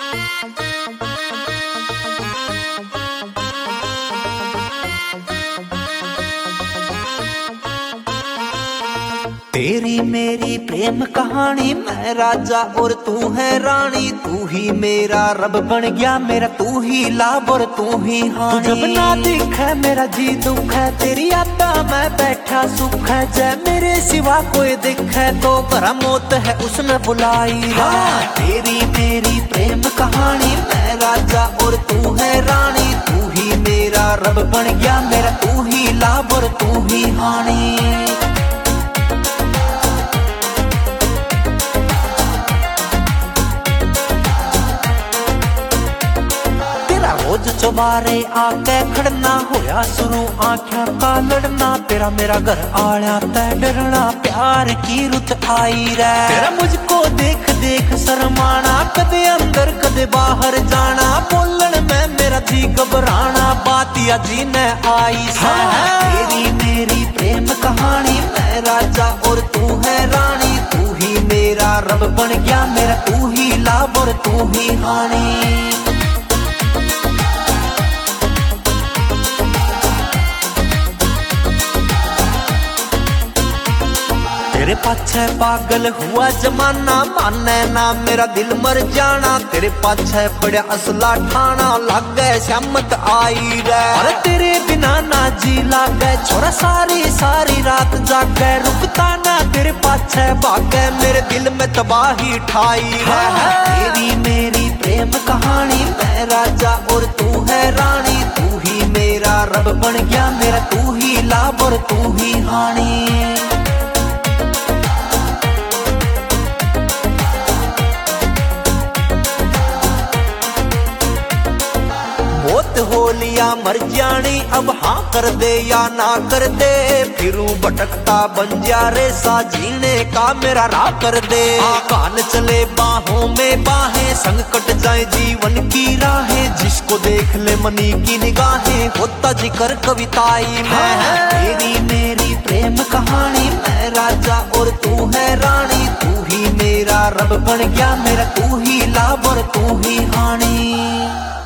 तेरी मेरी प्रेम कहानी, मैं राजा और तू है रानी। तू ही मेरा रब बन गया, मेरा तू ही लाभ और तू ही हानि। जब ना दिखे मेरा जी दुख है, तेरी यादा मैं बैठा सुख है। जय मेरे सिवा कोई दिखे तो भरा मौत है उसने बुलाई। हाँ, तेरी मेरी प्रेम कहानी, मैं राजा और तू है रानी। तू ही मेरा रब बन गया, मेरा तू ही लाभ और तू ही हानि। रोज चौबारे आके खड़ना, होया शुरू आँखों का लड़ना। तेरा मेरा घर आया तय डरना, प्यार की रुत आई रे। तेरा मुझको देख देख शर्माना, कदे अंदर कदे बाहर जाना। बोलन में मेरा जी घबराना, बात या जी ने आई से। तेरी मेरी प्रेम कहानी, मैं राजा और तू है रानी। तू ही मेरा रब बन गया, मेरा तू ही लाभ और तू ही हानि। तेरे पाछे पागल हुआ जमाना, माने ना मेरा दिल मर जाना। तेरे पाछे पड़ा असला ठाना, लग गए श्यामत आई रे। अरे तेरे बिना ना जी लागे, छोरा सारी सारी रात जागे। रुकता ना तेरे पाछे भागे, मेरे दिल में तबाही ठाई रे। तेरी मेरी प्रेम कहानी, मैं राजा और तू है रानी। तू ही मेरा रब बन गया, मेरा तू ही लाभ और तू ही हानि। मौत हो लिया मर जानी, अब हाँ कर दे या ना कर दे। फिरूं भटकता बन जा रे सा, जीने का मेरा राह कर दे। कान चले बाहों में बाहें, संग कट जाए जीवन की राहें। जिसको देख ले मनी की निगाहें, होता जिक्र कविताई में। तेरी मेरी प्रेम कहानी, मैं राजा और तू है रानी। तू ही मेरा रब बन गया, मेरा तू ही लाभ और तू ही हानि।